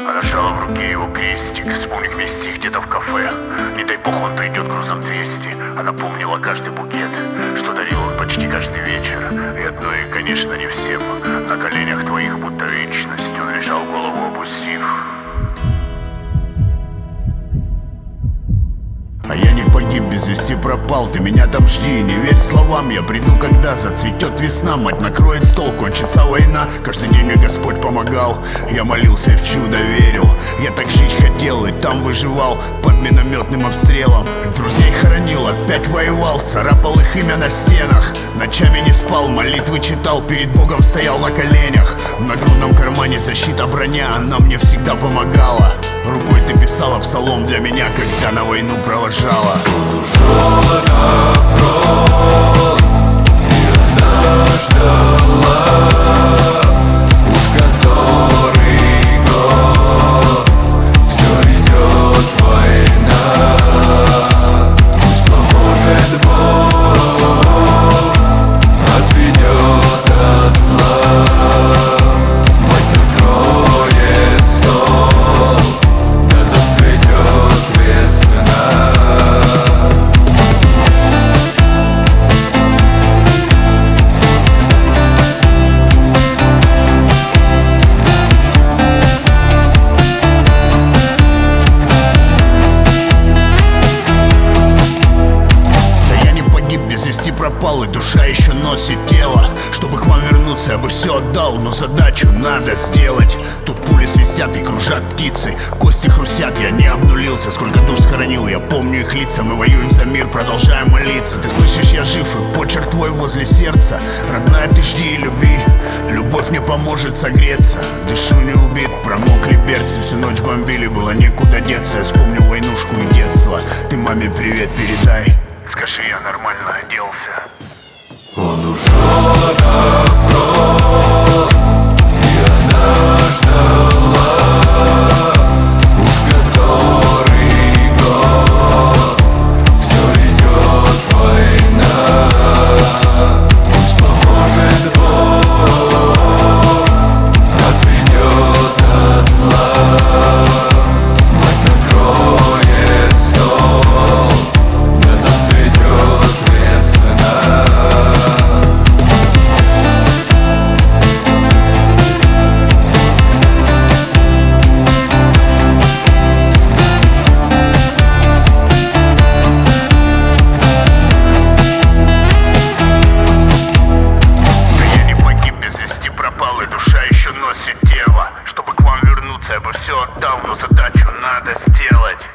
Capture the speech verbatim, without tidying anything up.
Она жала в руке его крестик. Вспомни вместе где-то в кафе. Не дай бог он придет грузом двести. Она помнила каждый букет, что дарил он почти каждый вечер. И одно, и, конечно, не всем. На коленях твоих будто вечность он лежал, голову опустив. А я не погиб, без вести пропал, ты меня там жди. Не верь словам, я приду, когда зацветет весна. Мать накроет стол, кончится война. Каждый день мне Господь помогал. Я молился и в чудо верил. Я так жить хотел и там выживал под минометным обстрелом. Друзей хоронил, опять воевал, царапал их имя на стенах. Ночами не спал, молитвы читал, перед Богом стоял на коленях. В нагрудном кармане защита, броня, она мне всегда помогала. Рукой ты писала псалом для меня, когда на войну провожала. Он ушел на фронт, и она ждала. Уж который год все идет война. Пусть поможет Бог, отведет от зла. Мать накроет стол, да зацветет весна. Пропал, и душа еще носит тело. Чтобы к вам вернуться, я бы все отдал, но задачу надо сделать. Тут пули свистят и кружат птицы, кости хрустят, я не обнулился. Сколько душ схоронил, я помню их лица. Мы воюем за мир, продолжаем молиться. Ты слышишь, я жив, и почерк твой возле сердца. Родная, ты жди и люби, любовь мне поможет согреться. Дышу не убит, промокли берцы. Всю ночь бомбили, было некуда деться. Я вспомнил войнушку и детство. Ты маме привет передай, скажи, я нормально оделся. Он ушел на фронт, и она ждала. Уж который год все идет война. Пусть поможет Бог, отведет от зла. Мать накроет стол, да зацветет весна. Чтобы к вам вернуться, я бы все отдал, но задачу надо сделать.